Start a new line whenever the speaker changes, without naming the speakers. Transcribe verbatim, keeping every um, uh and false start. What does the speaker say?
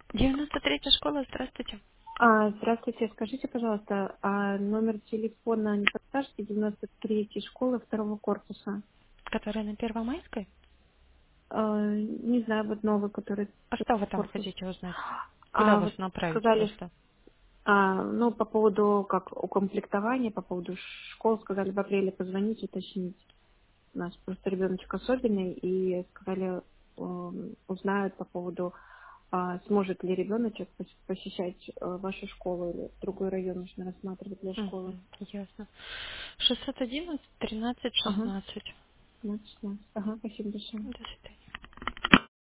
девяносто третья школа, здравствуйте.
А, здравствуйте, скажите, пожалуйста, а номер телефона не подскажете девяносто третьей школы второго корпуса?
Которая на Первомайской?
А, не знаю, вот новый, который
А что вы там
корпус.
хотите узнать? Куда
А,
вас
вот
направить
сказали,
просто?
а, ну, по поводу как укомплектования, по поводу школ, сказали в апреле позвонить, уточнить. У нас просто ребеночек особенный, и сказали, эм, узнают по поводу, а, сможет ли ребеночек пос- посещать э, вашу школу или другой район нужно рассматривать для школы.
Угу, ясно. шестьсот одиннадцать тринадцать
Ага,
шестнадцать.
ну, шестнадцать. Ага, спасибо большое.
До свидания.